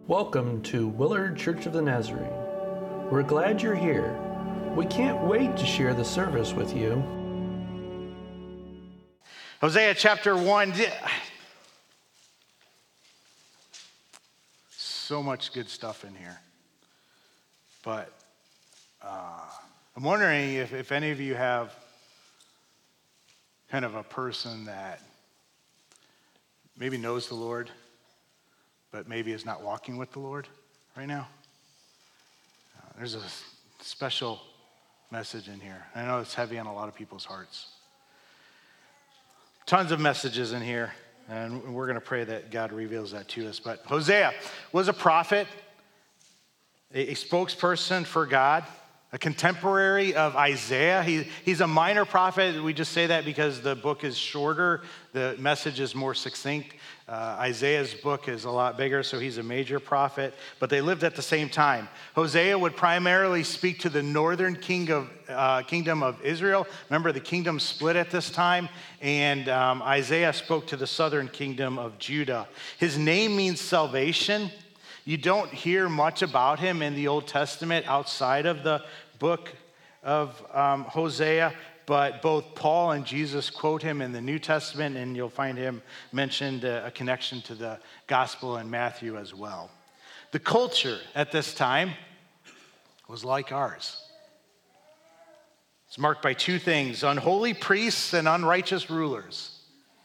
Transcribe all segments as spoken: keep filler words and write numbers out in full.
Welcome to Willard Church of the Nazarene. We're glad you're here. We can't wait to share the service with you. Hosea chapter one. So much good stuff in here. But uh, I'm wondering if, if any of you have kind of a person that maybe knows the Lord, but maybe is not walking with the Lord right now. Uh, there's a special message in here. I know it's heavy on a lot of people's hearts. Tons of messages in here, and we're going to pray that God reveals that to us. But Hosea was a prophet, a, a spokesperson for God, a contemporary of Isaiah. He, he's a minor prophet. We just say that because the book is shorter. The message is more succinct. Uh, Isaiah's book is a lot bigger, so he's a major prophet. But they lived at the same time. Hosea would primarily speak to the northern king of, uh, kingdom of Israel. Remember, the kingdom split at this time. And um, Isaiah spoke to the southern kingdom of Judah. His name means salvation. You don't hear much about him in the Old Testament outside of the book of um, Hosea, but both Paul and Jesus quote him in the New Testament, and you'll find him mentioned uh, a connection to the gospel in Matthew as well. The culture at this time was like ours. It's marked by two things: unholy priests and unrighteous rulers.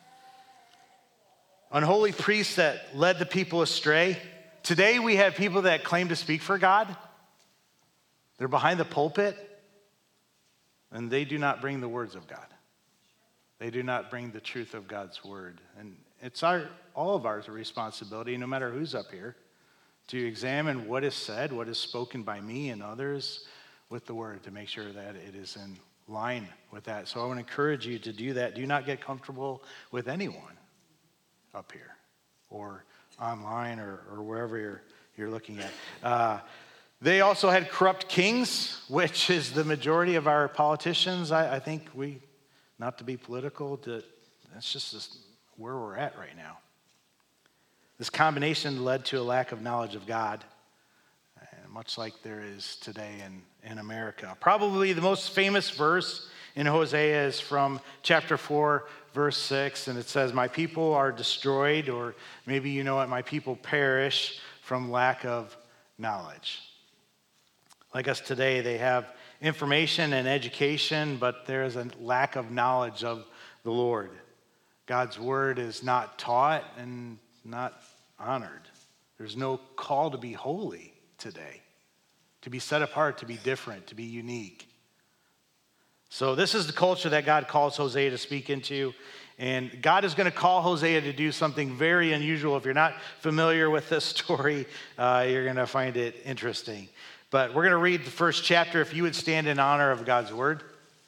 Unholy priests that led the people astray. Today we have people that claim to speak for God. They're behind the pulpit, and they do not bring the words of God. They do not bring the truth of God's word. And it's our all of our responsibility, no matter who's up here, to examine what is said, what is spoken by me and others with the word, to make sure that it is in line with that. So I want to encourage you to do that. Do not get comfortable with anyone up here or online or, or wherever you're, you're looking at. Uh, they also had corrupt kings, which is the majority of our politicians. I, I think we, not to be political, to, that's just this, where we're at right now. This combination led to a lack of knowledge of God, much like there is today in, in America. Probably the most famous verse in Hosea is from chapter four, verse six, and it says, "My people are destroyed," or maybe you know it, "My people perish from lack of knowledge." Like us today, they have information and education, but there is a lack of knowledge of the Lord. God's word is not taught and not honored. There's no call to be holy today, to be set apart, to be different, to be unique. So this is the culture that God calls Hosea to speak into. And God is going to call Hosea to do something very unusual. If you're not familiar with this story, uh, you're going to find it interesting. But we're going to read the first chapter. If you would stand in honor of God's word.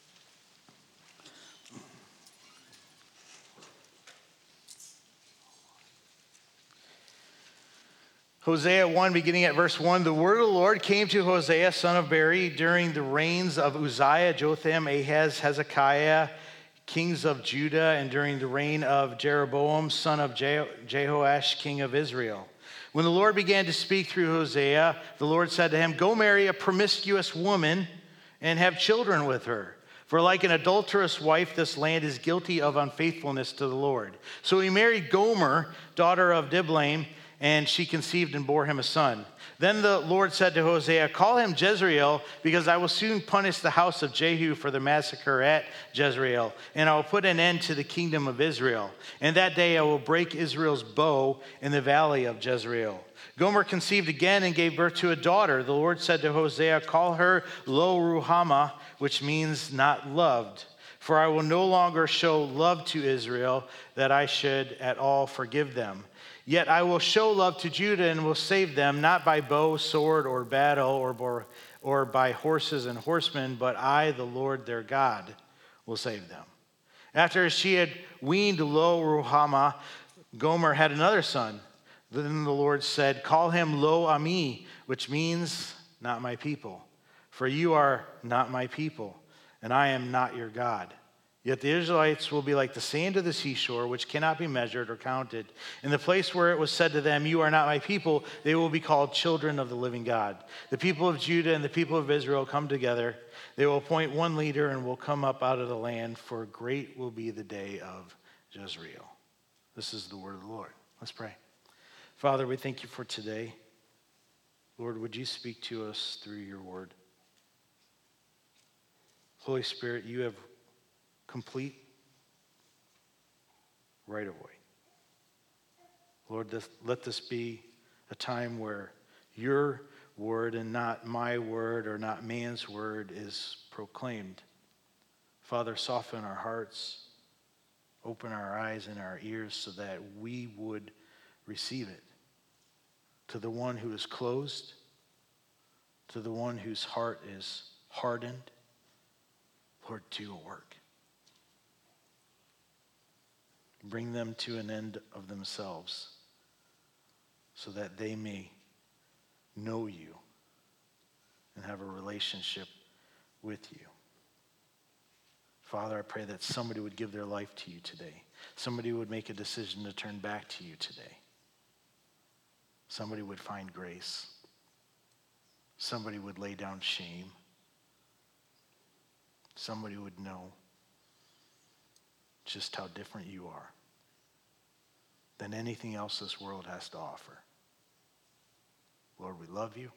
Hosea one, beginning at verse one, "The word of the Lord came to Hosea, son of Beeri, during the reigns of Uzziah, Jotham, Ahaz, Hezekiah, kings of Judah, and during the reign of Jeroboam, son of Je- Jehoash, king of Israel. When the Lord began to speak through Hosea, the Lord said to him, 'Go marry a promiscuous woman and have children with her. For like an adulterous wife, this land is guilty of unfaithfulness to the Lord.' So he married Gomer, daughter of Diblaim, and she conceived and bore him a son. Then the Lord said to Hosea, 'Call him Jezreel, because I will soon punish the house of Jehu for the massacre at Jezreel, and I will put an end to the kingdom of Israel. And that day I will break Israel's bow in the valley of Jezreel.' Gomer conceived again and gave birth to a daughter. The Lord said to Hosea, 'Call her Lo Ruhamah, which means not loved. For I will no longer show love to Israel, that I should at all forgive them. Yet I will show love to Judah and will save them, not by bow, sword, or battle, or, or by horses and horsemen, but I, the Lord their God, will save them.' After she had weaned Lo Ruhamah, Gomer had another son. Then the Lord said, 'Call him Lo Ami, which means not my people. For you are not my people, and I am not your God. Yet the Israelites will be like the sand of the seashore, which cannot be measured or counted. In the place where it was said to them, you are not my people, they will be called children of the living God. The people of Judah and the people of Israel come together. They will appoint one leader and will come up out of the land, for great will be the day of Jezreel. This is the word of the Lord. Let's pray. Father, we thank you for today. Lord, would you speak to us through your word? Holy Spirit, you have complete right of way. Lord, this, let this be a time where your word and not my word or not man's word is proclaimed. Father, soften our hearts, open our eyes and our ears so that we would receive it. To the one who is closed, to the one whose heart is hardened, Lord, do a work. Bring them to an end of themselves so that they may know you and have a relationship with you. Father, I pray that somebody would give their life to you today. Somebody would make a decision to turn back to you today. Somebody would find grace. Somebody would lay down shame. Somebody would know just how different you are than anything else this world has to offer. Lord, we love you,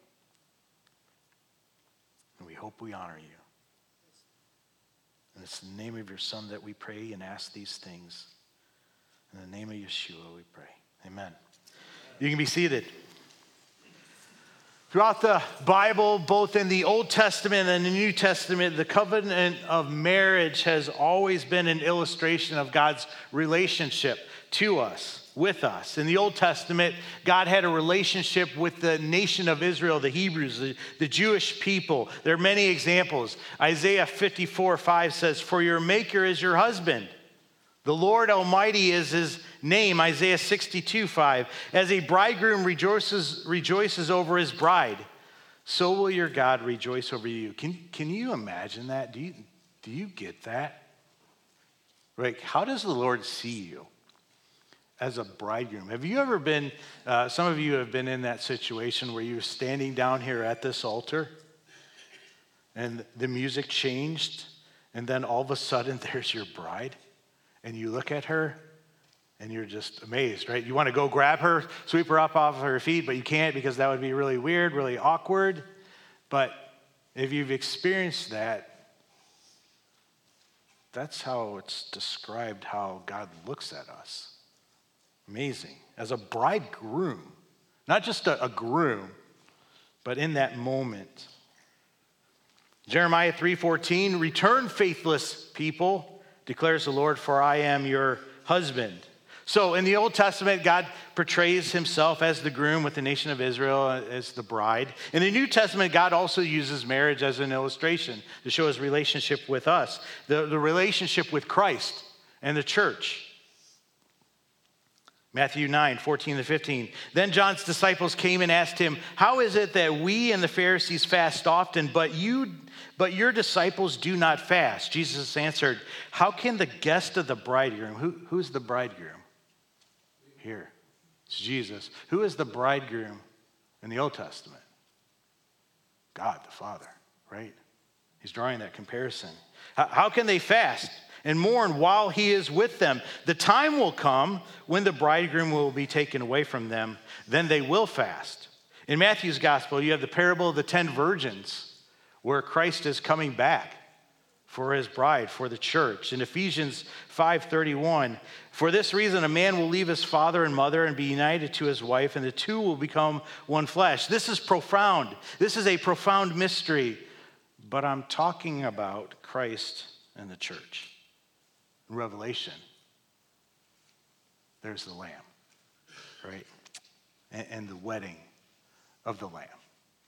and we hope we honor you. And it's in the name of your Son that we pray and ask these things. In the name of Yeshua we pray. Amen. You can be seated. Throughout the Bible, both in the Old Testament and the New Testament, the covenant of marriage has always been an illustration of God's relationship to us, with us. In the Old Testament, God had a relationship with the nation of Israel, the Hebrews, the, the Jewish people. There are many examples. Isaiah fifty-four five says, "For your maker is your husband. The Lord Almighty is his name." Isaiah sixty-two five, "As a bridegroom rejoices, rejoices over his bride, so will your God rejoice over you." Can, can you imagine that? Do you, do you get that? Like, how does the Lord see you as a bridegroom? Have you ever been, uh, some of you have been in that situation where you're standing down here at this altar and the music changed and then all of a sudden there's your bride and you look at her and you're just amazed, right? You want to go grab her, sweep her up off of her feet, but you can't because that would be really weird, really awkward. But if you've experienced that, that's how it's described how God looks at us. Amazing. As a bridegroom, not just a, a groom, but in that moment. Jeremiah three fourteen, "Return, faithless people, declares the Lord, for I am your husband." So in the Old Testament, God portrays himself as the groom with the nation of Israel as the bride. In the New Testament, God also uses marriage as an illustration to show his relationship with us, the, the relationship with Christ and the church. Matthew nine fourteen to fifteen. "Then John's disciples came and asked him, 'How is it that we and the Pharisees fast often, but you, but your disciples do not fast?' Jesus answered, 'How can the guest of the bridegroom,'" who, who's the bridegroom? Here, it's Jesus. Who is the bridegroom in the Old Testament? God the Father, right? He's drawing that comparison. How, how can they fast and mourn while he is with them? The time will come when the bridegroom will be taken away from them. Then they will fast. In Matthew's gospel, you have the parable of the ten virgins, where Christ is coming back for his bride, for the church. In Ephesians five thirty-one, "For this reason a man will leave his father and mother and be united to his wife, and the two will become one flesh." This is profound. This is a profound mystery. But I'm talking about Christ and the church. In Revelation, there's the Lamb, right? And, and the wedding of the Lamb.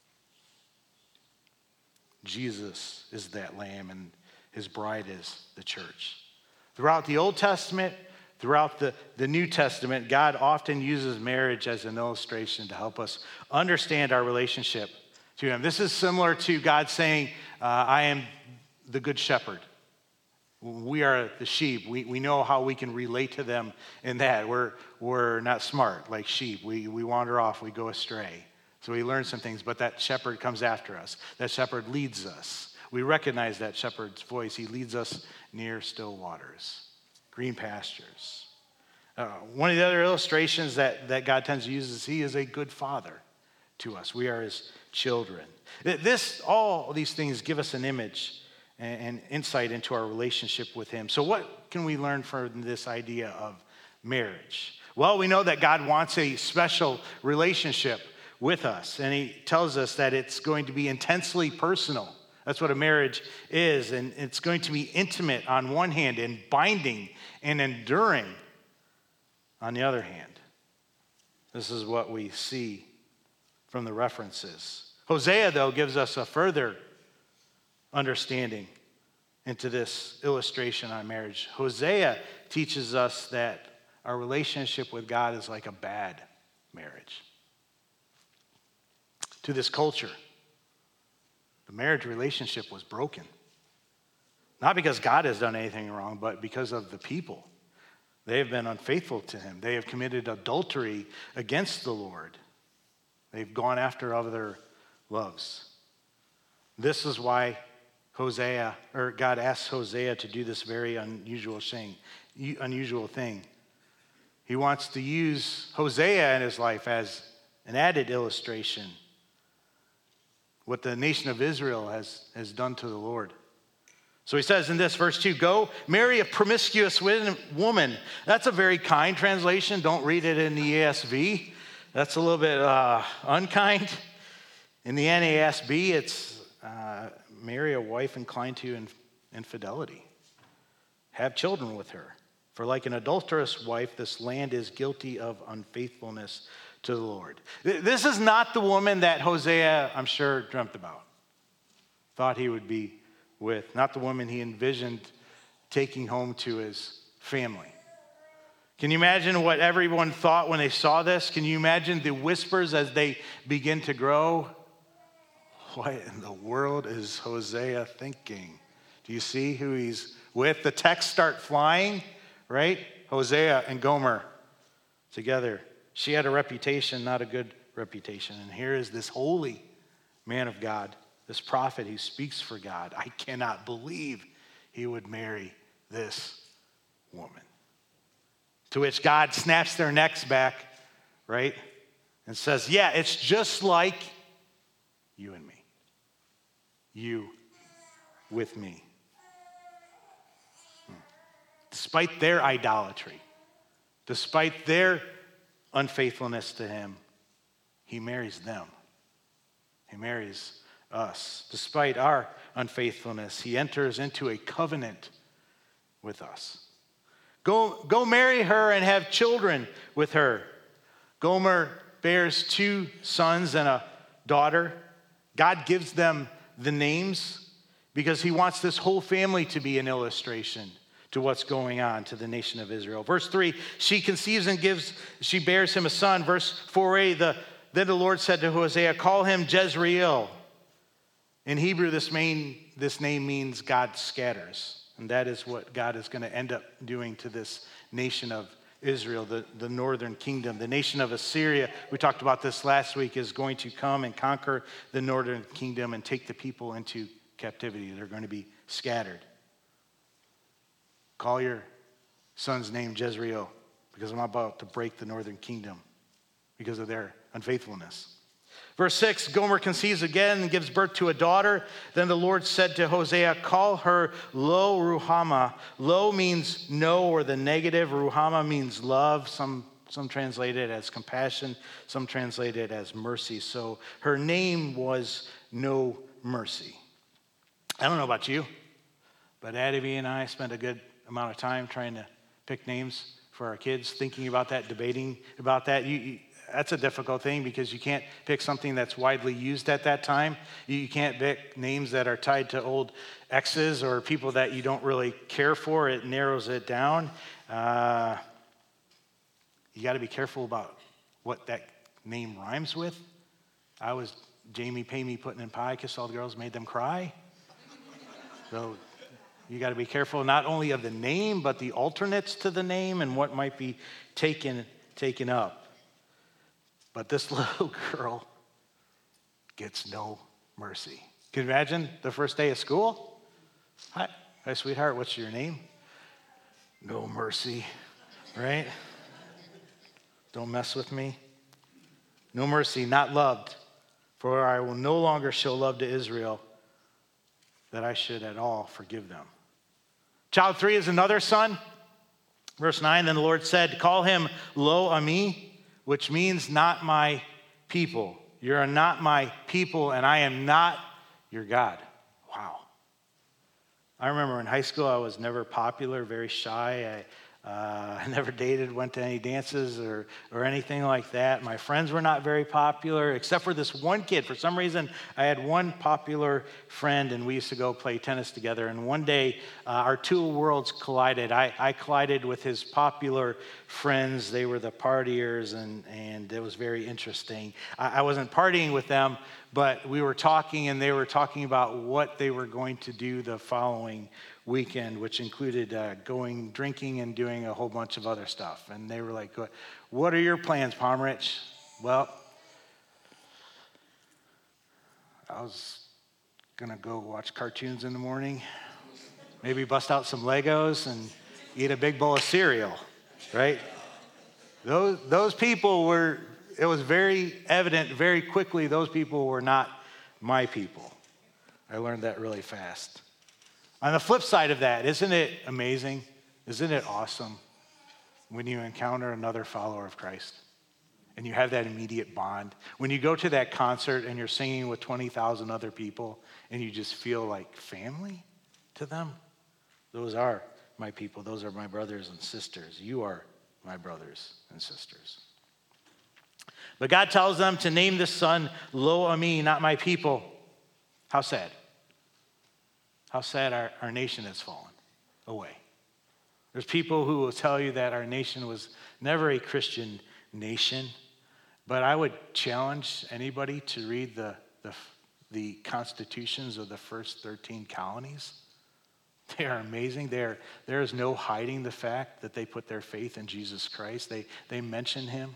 Jesus is that Lamb, and his bride is the church. Throughout the Old Testament, throughout the, the New Testament, God often uses marriage as an illustration to help us understand our relationship to him. This is similar to God saying, uh, "I am the good shepherd." We are the sheep. We, we know how we can relate to them in that. We're, we're not smart like sheep. We, we wander off. We go astray. So we learn some things, but that shepherd comes after us. That shepherd leads us. We recognize that shepherd's voice. He leads us near still waters, green pastures. Uh, one of the other illustrations that, that God tends to use is he is a good father to us. We are his children. This, all these things give us an image and, and insight into our relationship with him. So what can we learn from this idea of marriage? Well, we know that God wants a special relationship with us, and he tells us that it's going to be intensely personal. That's what a marriage is, and it's going to be intimate on one hand and binding and enduring on the other hand. This is what we see from the references. Hosea, though, gives us a further understanding into this illustration on marriage. Hosea teaches us that our relationship with God is like a bad marriage. To this culture, the marriage relationship was broken. Not because God has done anything wrong, but because of the people. They have been unfaithful to him. They have committed adultery against the Lord. They've gone after other loves. This is why Hosea, or God asks Hosea to do this very unusual thing. Unusual thing. He wants to use Hosea in his life as an added illustration what the nation of Israel has, has done to the Lord. So he says in this, verse two, go marry a promiscuous woman. That's a very kind translation. Don't read it in the E S V. That's a little bit uh, unkind. In the N A S B, it's uh, marry a wife inclined to infidelity. Have children with her. For like an adulterous wife, this land is guilty of unfaithfulness to the Lord. This is not the woman that Hosea, I'm sure, dreamt about, thought he would be with, not the woman he envisioned taking home to his family. Can you imagine what everyone thought when they saw this? Can you imagine the whispers as they begin to grow? What in the world is Hosea thinking? Do you see who he's with? The texts start flying, right? Hosea and Gomer together. She had a reputation, not a good reputation. And here is this holy man of God, this prophet who speaks for God. I cannot believe he would marry this woman. To which God snaps their necks back, right? And says, yeah, it's just like you and me. You with me. Hmm. Despite their idolatry, despite their unfaithfulness to him, he marries them. He marries us. Despite our unfaithfulness, he enters into a covenant with us. Go, go marry her and have children with her. Gomer bears two sons and a daughter. God gives them the names because he wants this whole family to be an illustration to what's going on to the nation of Israel. Verse three, she conceives and gives, she bears him a son. Verse four a, the, then the Lord said to Hosea, call him Jezreel. In Hebrew, this, main, this name means God scatters. And that is what God is going to end up doing to this nation of Israel, the, the northern kingdom. The nation of Assyria, we talked about this last week, is going to come and conquer the northern kingdom and take the people into captivity. They're going to be scattered. Call your son's name Jezreel, because I'm about to break the northern kingdom because of their unfaithfulness. Verse six, Gomer conceives again and gives birth to a daughter. Then the Lord said to Hosea, call her Lo Ruhamah. Lo means no, or the negative. Ruhamah means love. Some, some translate it as compassion. Some translate it as mercy. So her name was No Mercy. I don't know about you, but Addie and I spent a good amount of time trying to pick names for our kids, thinking about that, debating about that. You, you, that's a difficult thing because you can't pick something that's widely used at that time. You can't pick names that are tied to old exes or people that you don't really care for. It narrows it down. Uh, you got to be careful about what that name rhymes with. I was Jamie Pay Me Putting in Pie, Kiss All the Girls, Made Them Cry. So You got to be careful not only of the name, but the alternates to the name and what might be taken, taken up. But this little girl gets no mercy. Can you imagine the first day of school? Hi, hi, sweetheart, what's your name? No mercy, right? Don't mess with me. No mercy, not loved, for I will no longer show love to Israel, that I should at all forgive them. Child three is another son. Verse nine, then the Lord said, call him Lo Ami, which means not my people. You're not my people, and I am not your God. Wow. I remember in high school, I was never popular, very shy. I, uh, I never dated, went to any dances or, or anything like that. My friends were not very popular, except for this one kid. For some reason, I had one popular friend, and we used to go play tennis together. And one day, uh, our two worlds collided. I, I collided with his popular friends. They were the partiers, and, and it was very interesting. I, I wasn't partying with them, but we were talking, and they were talking about what they were going to do the following weekend, which included uh, going drinking and doing a whole bunch of other stuff. And they were like, what are your plans, Pomerich? Well, I was going to go watch cartoons in the morning, maybe bust out some Legos and eat a big bowl of cereal, right? Those, those people were, it was very evident very quickly, those people were not my people. I learned that really fast. On the flip side of that, isn't it amazing? Isn't it awesome when you encounter another follower of Christ and you have that immediate bond? When you go to that concert and you're singing with twenty thousand other people and you just feel like family to them? Those are my people. Those are my brothers and sisters. You are my brothers and sisters. But God tells them to name this son Lo Ami, not my people. How sad. How sad our, our nation has fallen away. There's people who will tell you that our nation was never a Christian nation, but I would challenge anybody to read the, the, the constitutions of the first thirteen colonies. They are amazing. They are, there is no hiding the fact that they put their faith in Jesus Christ. They, they mention him.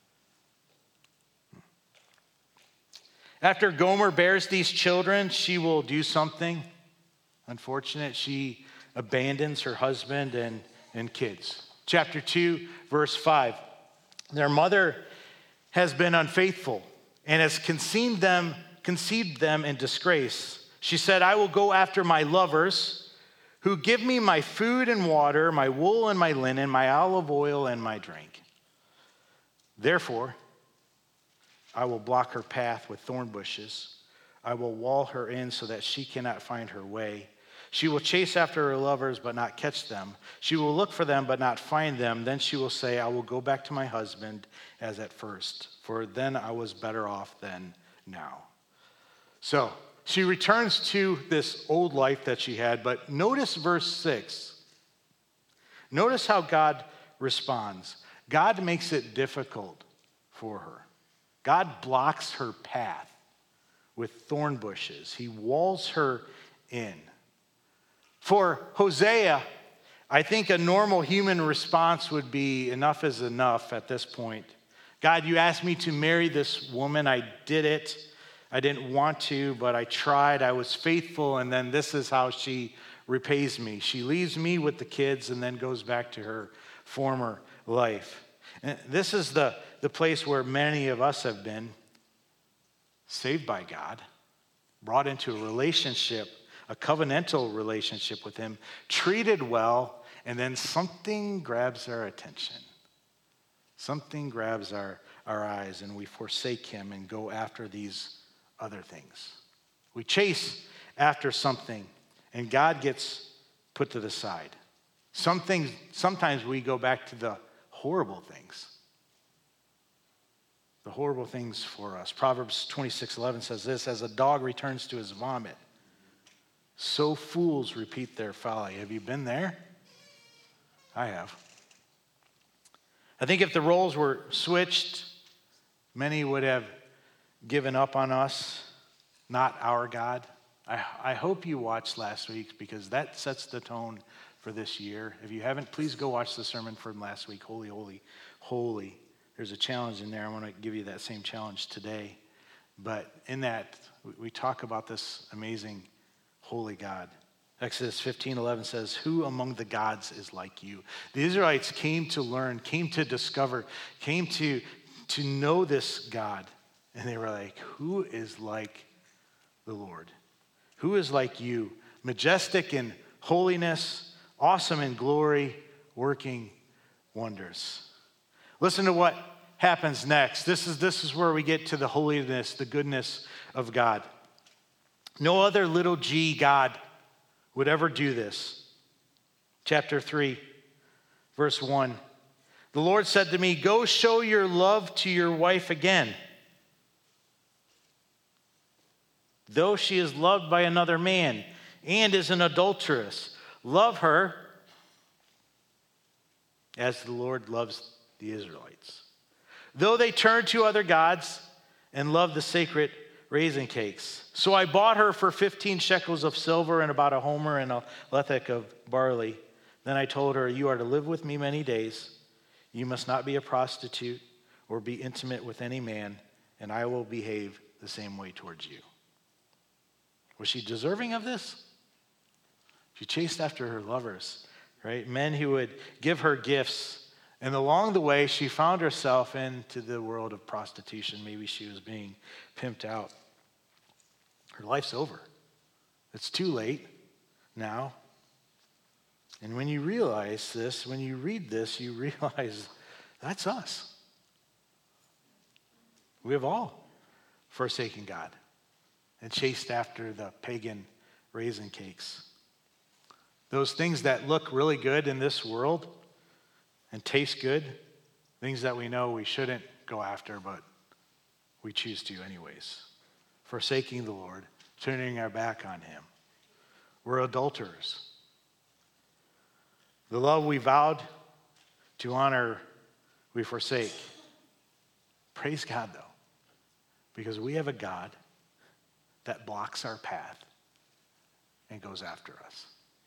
After Gomer bears these children, she will do something unfortunate. She abandons her husband and, and kids. Chapter two, verse five. Their mother has been unfaithful and has conceived them, conceived them in disgrace. She said, I will go after my lovers who give me my food and water, my wool and my linen, my olive oil and my drink. Therefore, I will block her path with thorn bushes. I will wall her in so that she cannot find her way. She will chase after her lovers, but not catch them. She will look for them, but not find them. Then she will say, I will go back to my husband as at first, for then I was better off than now. So she returns to this old life that she had, but notice verse six. Notice how God responds. God makes it difficult for her. God blocks her path with thorn bushes. He walls her in. For Hosea, I think a normal human response would be enough is enough at this point. God, you asked me to marry this woman. I did it. I didn't want to, but I tried. I was faithful, and then this is how she repays me. She leaves me with the kids and then goes back to her former life. And this is the, the place where many of us have been saved by God, brought into a relationship, a covenantal relationship with him, treated well, and then something grabs our attention. Something grabs our, our eyes, and we forsake him and go after these other things. We chase after something, and God gets put to the side. Some things, sometimes we go back to the horrible things. The horrible things for us. Proverbs twenty-six eleven says this, as a dog returns to his vomit, so fools repeat their folly. Have you been there? I have. I think if the roles were switched, many would have given up on us, not our God, I, I hope you watched last week because that sets the tone for this year. If you haven't, please go watch the sermon from last week, Holy, Holy, Holy. There's a challenge in there. I want to give you that same challenge today. But in that, we talk about this amazing, holy God. Exodus fifteen eleven says, who among the gods is like you? The Israelites came to learn, came to discover, came to, to know this God. And they were like, who is like the Lord? Who is like you? Majestic in holiness, awesome in glory, working wonders. Listen to what happens next. This is, this is where we get to the holiness, the goodness of God. No other little g God would ever do this. Chapter three, verse one. The Lord said to me, go show your love to your wife again. Though she is loved by another man and is an adulteress, love her as the Lord loves the Israelites. Though they turn to other gods and love the sacred raisin cakes. So I bought her for fifteen shekels of silver and about a homer and a lethek of barley. Then I told her, you are to live with me many days. You must not be a prostitute or be intimate with any man, and I will behave the same way towards you. Was she deserving of this? She chased after her lovers, right? Men who would give her gifts. And along the way, she found herself into the world of prostitution. Maybe she was being pimped out. Her life's over. It's too late now. And when you realize this, when you read this, you realize that's us. We have all forsaken God and chased after the pagan raisin cakes. Those things that look really good in this world and taste good, things that we know we shouldn't go after, but we choose to anyways. Forsaking the Lord, turning our back on him. We're adulterers. The love we vowed to honor, we forsake. Praise God, though, because we have a God that blocks our path and goes after us.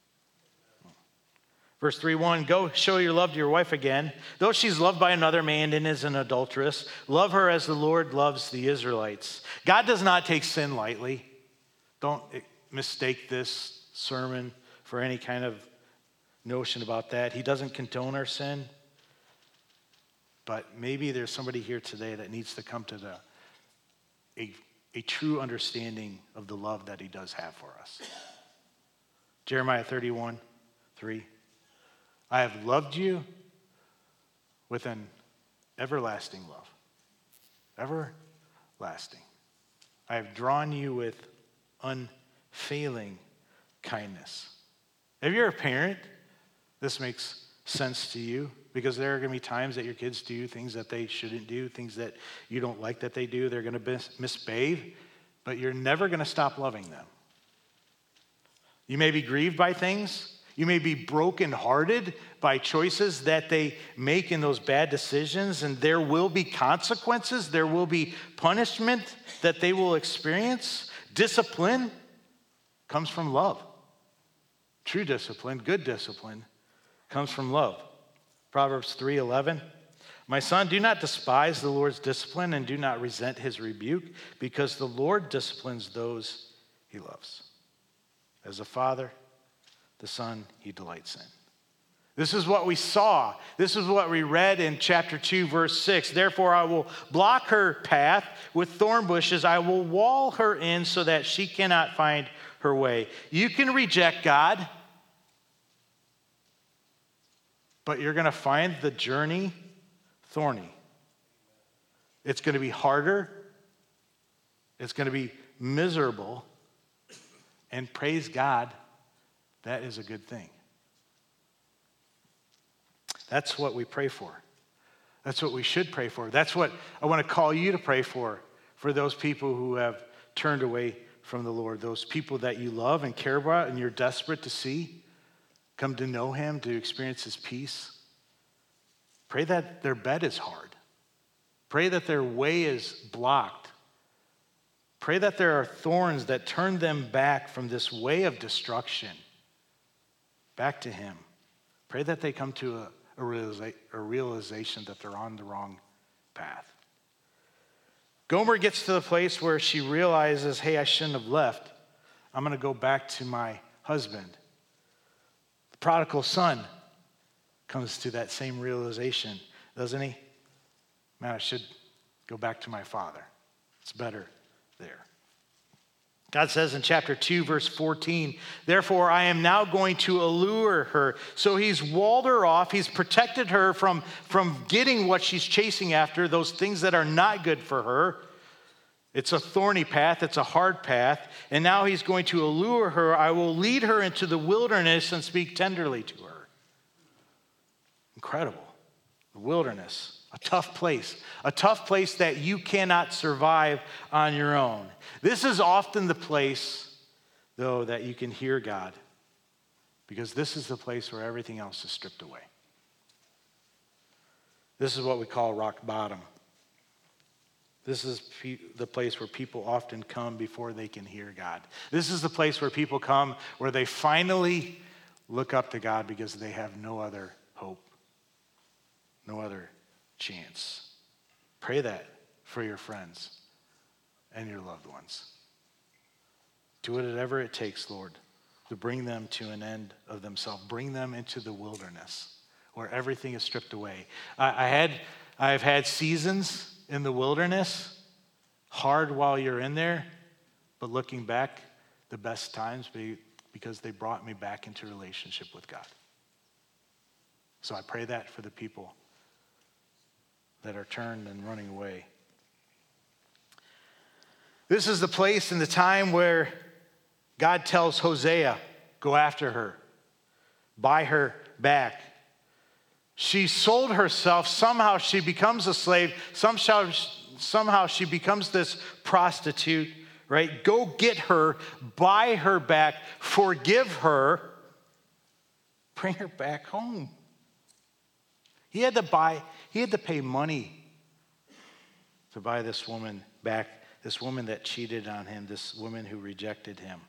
Verse three one, go show your love to your wife again. Though she's loved by another man and is an adulteress, love her as the Lord loves the Israelites. God does not take sin lightly. Don't mistake this sermon for any kind of notion about that. He doesn't condone our sin. But maybe there's somebody here today that needs to come to the a, a true understanding of the love that he does have for us. Jeremiah thirty-one, three. I have loved you with an everlasting love. Everlasting. I have drawn you with unfailing kindness. If you're a parent, this makes sense to you because there are going to be times that your kids do things that they shouldn't do, things that you don't like that they do. They're going to misbehave, but you're never going to stop loving them. You may be grieved by things. You may be brokenhearted by choices that they make in those bad decisions, and there will be consequences. There will be punishment that they will experience. Discipline comes from love. True discipline, good discipline, comes from love. Proverbs three eleven. My son, do not despise the Lord's discipline and do not resent his rebuke, because the Lord disciplines those he loves. As a father, the Son he delights in. This is what we saw. This is what we read in chapter two, verse six. Therefore, I will block her path with thorn bushes. I will wall her in so that she cannot find her way. You can reject God, but you're going to find the journey thorny. It's going to be harder. It's going to be miserable. And praise God, that is a good thing. That's what we pray for. That's what we should pray for. That's what I want to call you to pray for, for those people who have turned away from the Lord, those people that you love and care about and you're desperate to see come to know him, to experience his peace. Pray that their bed is hard. Pray that their way is blocked. Pray Pray that there are thorns that turn them back from this way of destruction, back to him. Pray that they come to a, a, realiza- a realization that they're on the wrong path. Gomer gets to the place where she realizes, hey, I shouldn't have left. I'm going to go back to my husband. The prodigal son comes to that same realization, doesn't he? Man, I should go back to my father. It's better there. God says in chapter two, verse fourteen, therefore I am now going to allure her. So he's walled her off. He's protected her from, from getting what she's chasing after, those things that are not good for her. It's a thorny path. It's a hard path. And now he's going to allure her. I will lead her into the wilderness and speak tenderly to her. Incredible. The wilderness. A tough place, a tough place that you cannot survive on your own. This is often the place, though, that you can hear God, because this is the place where everything else is stripped away. This is what we call rock bottom. This is pe- the place where people often come before they can hear God. This is the place where people come where they finally look up to God because they have no other hope, no other chance. Pray that for your friends and your loved ones. Do whatever it takes, Lord, to bring them to an end of themselves. Bring them into the wilderness where everything is stripped away. I, I had, I've had seasons in the wilderness, hard while you're in there, but looking back, the best times be, because they brought me back into relationship with God. So I pray that for the people that are turned and running away. This is the place and the time where God tells Hosea, go after her, buy her back. She sold herself. Somehow she becomes a slave. Somehow, somehow she becomes this prostitute, right? Go get her, buy her back, forgive her, bring her back home. He had to buy, he had to pay money to buy this woman back, this woman that cheated on him, this woman who rejected him.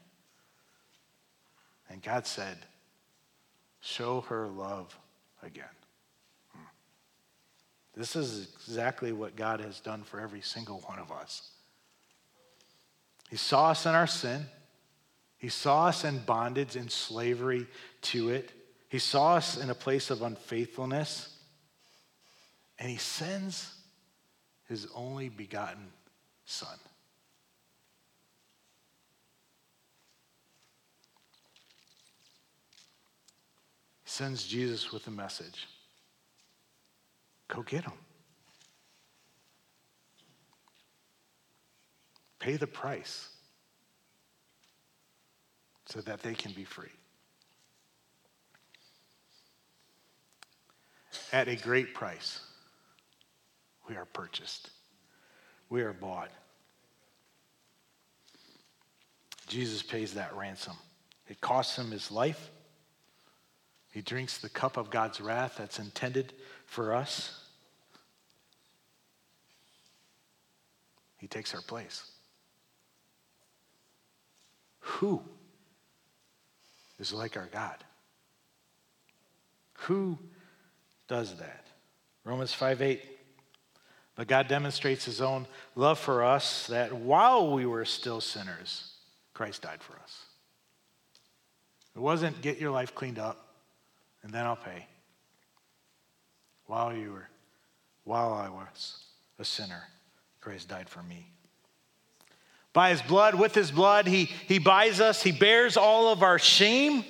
And God said, show her love again. Hmm. This is exactly what God has done for every single one of us. He saw us in our sin. He saw us in bondage, in slavery to it. He saw us in a place of unfaithfulness. And he sends his only begotten son. He sends Jesus with a message. Go get him. Pay the price so that they can be free. At a great price. We are purchased. We are bought. Jesus pays that ransom. It costs him his life. He drinks the cup of God's wrath that's intended for us. He takes our place. Who is like our God? Who does that? Romans five eight. But God demonstrates his own love for us that while we were still sinners, Christ died for us. It wasn't get your life cleaned up and then I'll pay. While you were, while I was a sinner, Christ died for me. By his blood, with his blood, he, he buys us. He bears all of our shame.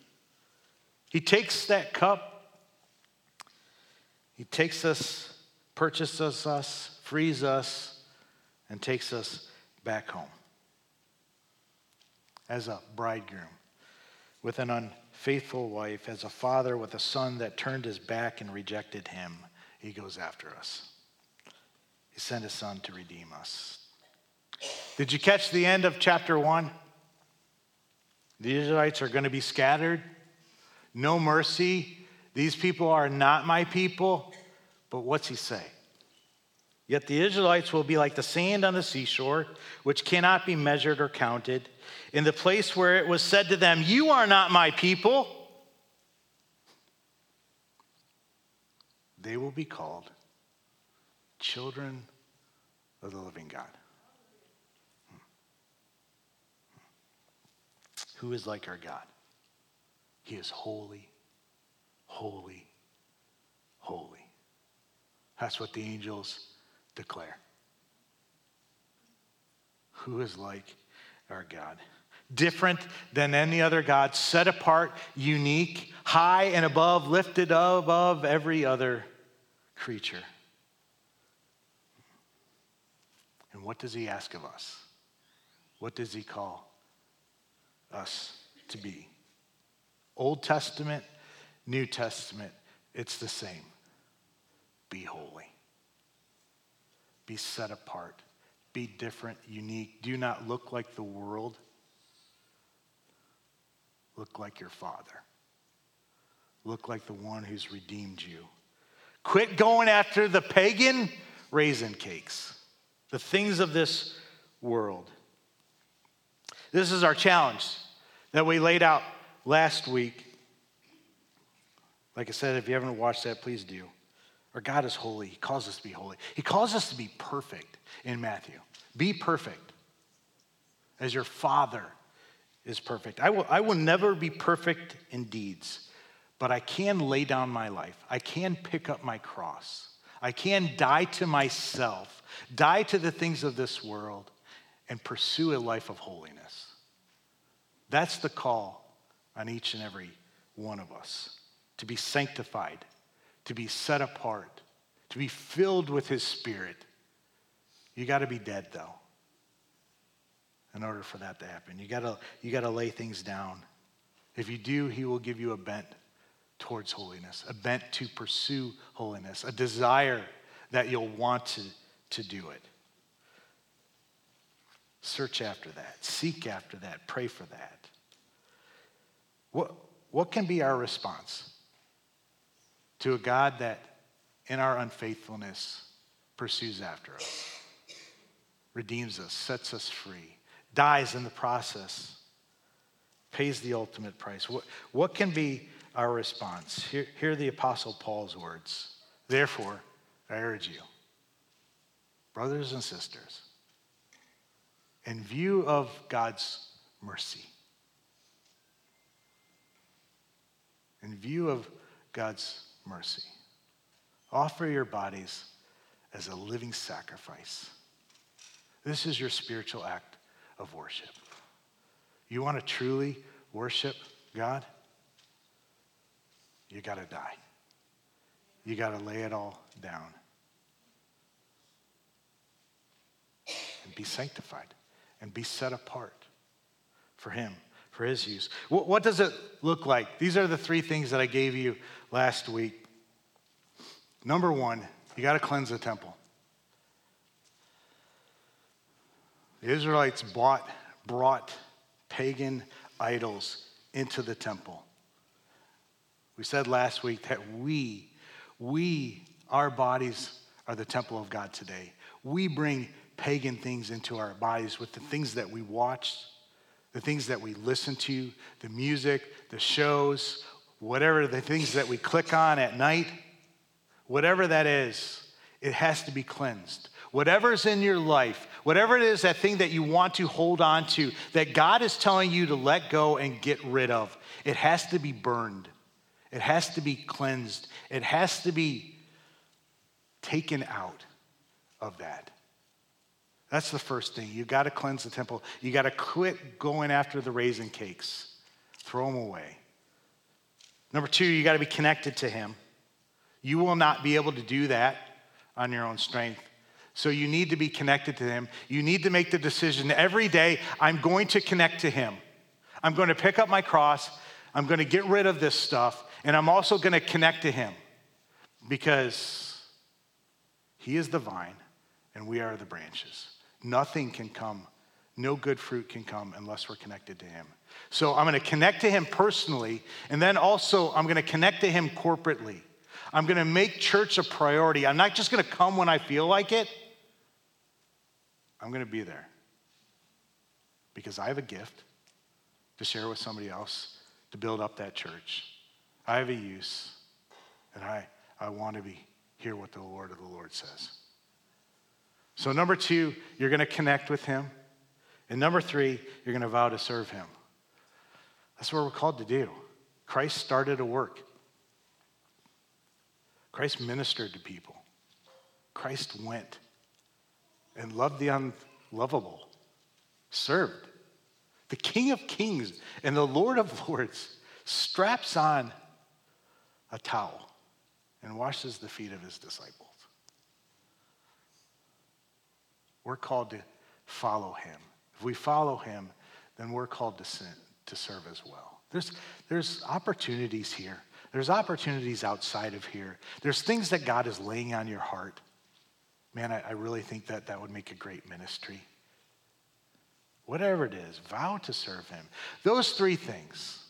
He takes that cup. He takes us, purchases us, frees us, and takes us back home. As a bridegroom with an unfaithful wife, as a father with a son that turned his back and rejected him, he goes after us. He sent his son to redeem us. Did you catch the end of chapter one? The Israelites are going to be scattered. No mercy. These people are not my people. But what's he say? Yet the Israelites will be like the sand on the seashore, which cannot be measured or counted. In the place where it was said to them, you are not my people, they will be called children of the living God. Who is like our God? He is holy, holy, holy. That's what the angels declare. Who is like our God? Different than any other God, set apart, unique, high and above, lifted above every other creature. And what does he ask of us? What does he call us to be? Old Testament, New Testament, it's the same. Be holy. Be set apart. Be different, unique. Do not look like the world. Look like your Father. Look like the one who's redeemed you. Quit going after the pagan raisin cakes, the things of this world. This is our challenge that we laid out last week. Like I said, if you haven't watched that, please do. Our God is holy. He calls us to be holy. He calls us to be perfect in Matthew. Be perfect as your Father is perfect. I will, I will never be perfect in deeds, but I can lay down my life. I can pick up my cross. I can die to myself, die to the things of this world, and pursue a life of holiness. That's the call on each and every one of us, to be sanctified, to be set apart, to be filled with his Spirit. You got to be dead, though, in order for that to happen. You got to you got to lay things down. If you do, he will give you a bent towards holiness, a bent to pursue holiness, a desire that you'll want to, to do it. Search after that. Seek after that. Pray for that. What, what can be our response to a God that in our unfaithfulness pursues after us, redeems us, sets us free, dies in the process, pays the ultimate price? What, what can be our response? Here, here are the Apostle Paul's words. Therefore, I urge you, brothers and sisters, in view of God's mercy, in view of God's mercy, offer your bodies as a living sacrifice. This is your spiritual act of worship. You want to truly worship God? You got to die. You got to lay it all down and be sanctified and be set apart for him, for his use. What, what does it look like? These are the three things that I gave you last week. Number one, you got to cleanse the temple. The Israelites bought, brought pagan idols into the temple. We said last week that we, we, our bodies are the temple of God today. We bring pagan things into our bodies with the things that we watch, the things that we listen to, the music, the shows, whatever the things that we click on at night, whatever that is, it has to be cleansed. Whatever's in your life, whatever it is, that thing that you want to hold on to, that God is telling you to let go and get rid of, it has to be burned. It has to be cleansed. It has to be taken out of that. That's the first thing. You got to cleanse the temple. You got to quit going after the raisin cakes. Throw them away. Number two, you got to be connected to him. You will not be able to do that on your own strength. So you need to be connected to him. You need to make the decision every day, I'm going to connect to him. I'm going to pick up my cross. I'm going to get rid of this stuff. And I'm also going to connect to him because he is the vine and we are the branches. Nothing can come, no good fruit can come unless we're connected to him. So I'm going to connect to him personally, and then also I'm going to connect to him corporately. I'm going to make church a priority. I'm not just going to come when I feel like it. I'm going to be there because I have a gift to share with somebody else to build up that church. I have a use, and I, I want to be hear what the Lord of the Lord says. So number two, you're going to connect with him. And number three, you're going to vow to serve him. That's what we're called to do. Christ started a work. Christ ministered to people. Christ went and loved the unlovable, served. The King of Kings and the Lord of Lords straps on a towel and washes the feet of his disciples. We're called to follow him. If we follow him, then we're called to sin, to serve as well. There's, there's opportunities here. There's opportunities outside of here. There's things that God is laying on your heart. Man, I, I really think that that would make a great ministry. Whatever it is, vow to serve him. Those three things.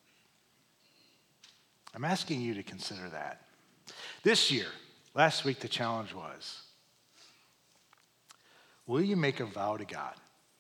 I'm asking you to consider that. This year, last week the challenge was, will you make a vow to God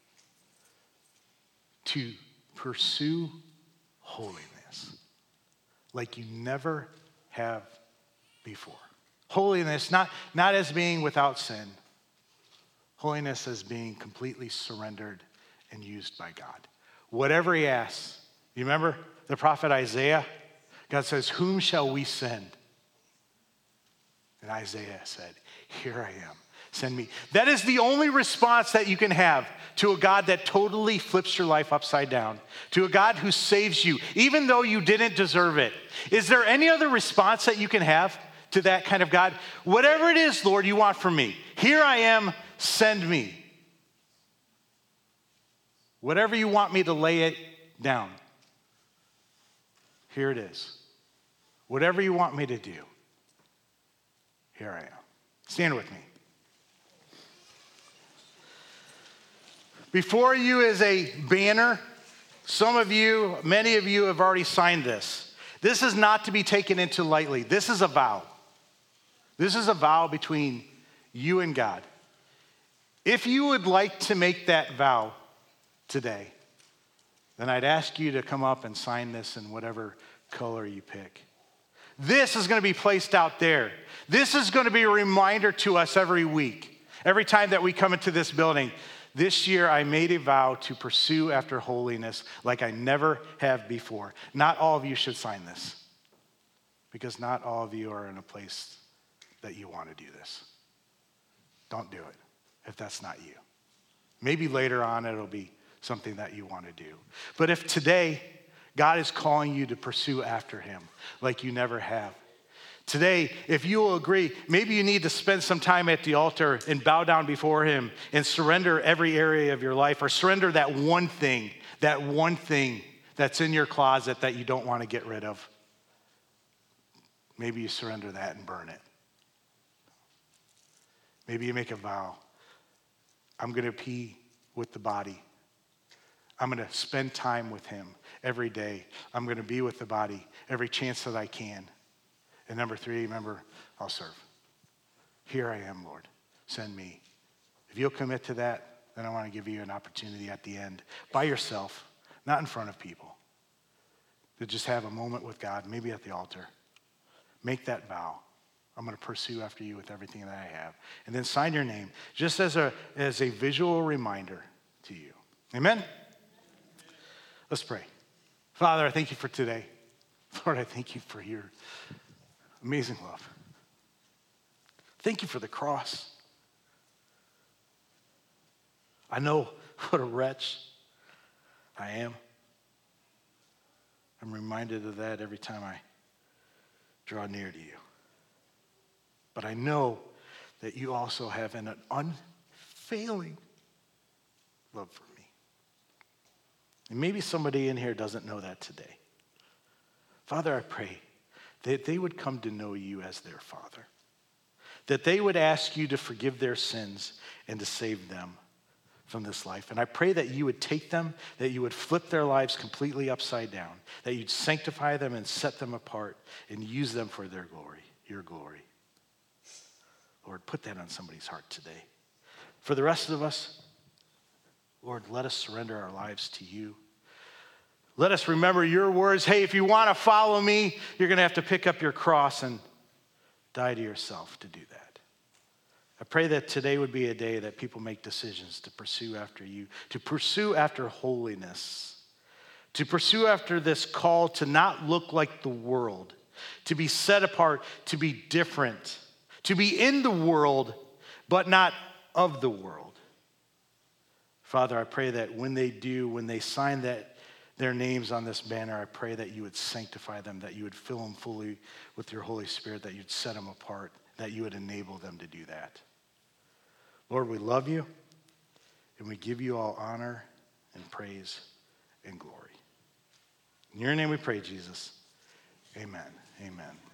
to pursue holiness like you never have before? Holiness, not, not as being without sin. Holiness as being completely surrendered and used by God. Whatever he asks. You remember the prophet Isaiah? God says, whom shall we send? And Isaiah said, here I am. Send me. That is the only response that you can have to a God that totally flips your life upside down, to a God who saves you, even though you didn't deserve it. Is there any other response that you can have to that kind of God? Whatever it is, Lord, you want from me, here I am, send me. Whatever you want me to lay it down, here it is. Whatever you want me to do, here I am. Stand with me. Before you is a banner. Some of you, many of you have already signed this. This is not to be taken into lightly. This is a vow. This is a vow between you and God. If you would like to make that vow today, then I'd ask you to come up and sign this in whatever color you pick. This is going to be placed out there. This is going to be a reminder to us every week, every time that we come into this building. This year, I made a vow to pursue after holiness like I never have before. Not all of you should sign this, because not all of you are in a place that you want to do this. Don't do it if that's not you. Maybe later on it'll be something that you want to do. But if today God is calling you to pursue after him like you never have, today, if you will agree, maybe you need to spend some time at the altar and bow down before him and surrender every area of your life, or surrender that one thing, that one thing that's in your closet that you don't want to get rid of. Maybe you surrender that and burn it. Maybe you make a vow. I'm going to be with the body. I'm going to spend time with him every day. I'm going to be with the body every chance that I can. And number three, remember, I'll serve. Here I am, Lord. Send me. If you'll commit to that, then I want to give you an opportunity at the end, by yourself, not in front of people, to just have a moment with God, maybe at the altar. Make that vow. I'm going to pursue after you with everything that I have. And then sign your name, just as a, as a visual reminder to you. Amen? Let's pray. Father, I thank you for today. Lord, I thank you for your amazing love. Thank you for the cross. I know what a wretch I am. I'm reminded of that every time I draw near to you. But I know that you also have an unfailing love for me. And maybe somebody in here doesn't know that today. Father, I pray that they would come to know you as their Father, that they would ask you to forgive their sins and to save them from this life. And I pray that you would take them, that you would flip their lives completely upside down, that you'd sanctify them and set them apart and use them for their glory. your glory. Lord, put that on somebody's heart today. For the rest of us, Lord, let us surrender our lives to you. Let us remember your words. Hey, if you want to follow me, you're going to have to pick up your cross and die to yourself to do that. I pray that today would be a day that people make decisions to pursue after you, to pursue after holiness, to pursue after this call to not look like the world, to be set apart, to be different, to be in the world, but not of the world. Father, I pray that when they do, when they sign that their names on this banner, I pray that you would sanctify them, that you would fill them fully with your Holy Spirit, that you'd set them apart, that you would enable them to do that. Lord, we love you, and we give you all honor and praise and glory. In your name we pray, Jesus. Amen. Amen.